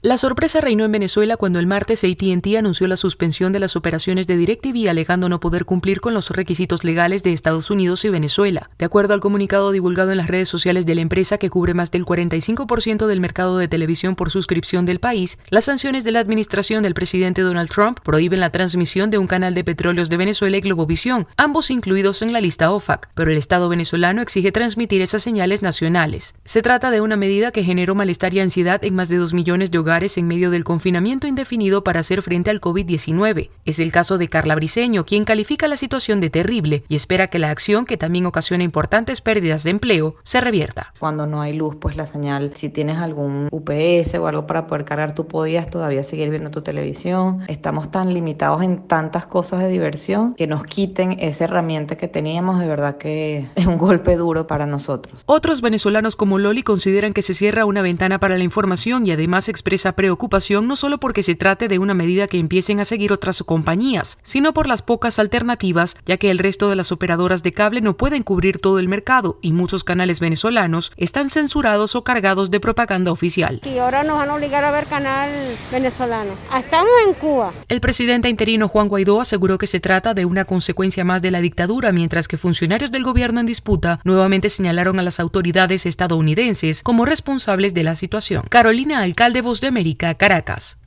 La sorpresa reinó en Venezuela cuando el martes AT&T anunció la suspensión de las operaciones de DirecTV alegando no poder cumplir con los requisitos legales de Estados Unidos y Venezuela. De acuerdo al comunicado divulgado en las redes sociales de la empresa que cubre más del 45% del mercado de televisión por suscripción del país, las sanciones de la administración del presidente Donald Trump prohíben la transmisión de un canal de petróleos de Venezuela y Globovisión, ambos incluidos en la lista OFAC, pero el Estado venezolano exige transmitir esas señales nacionales. Se trata de una medida que generó malestar y ansiedad en más de 2 millones de hogares en medio del confinamiento indefinido para hacer frente al COVID-19. Es el caso de Carla Briceño, quien califica la situación de terrible y espera que la acción, que también ocasiona importantes pérdidas de empleo, se revierta. Cuando no hay luz, pues la señal, si tienes algún UPS o algo para poder cargar, tú podías todavía seguir viendo tu televisión. Estamos tan limitados en tantas cosas de diversión que nos quiten esa herramienta que teníamos, de verdad que es un golpe duro para nosotros. Otros venezolanos como Loli consideran que se cierra una ventana para la información y además expresa preocupación no solo porque se trate de una medida que empiecen a seguir otras compañías, sino por las pocas alternativas, ya que el resto de las operadoras de cable no pueden cubrir todo el mercado y muchos canales venezolanos están censurados o cargados de propaganda oficial. Y ahora nos van a obligar a ver canal venezolano. Estamos en Cuba. El presidente interino Juan Guaidó aseguró que se trata de una consecuencia más de la dictadura, mientras que funcionarios del gobierno en disputa nuevamente señalaron a las autoridades estadounidenses como responsables de la situación. Carolina Alcalde, Voz de América, Caracas.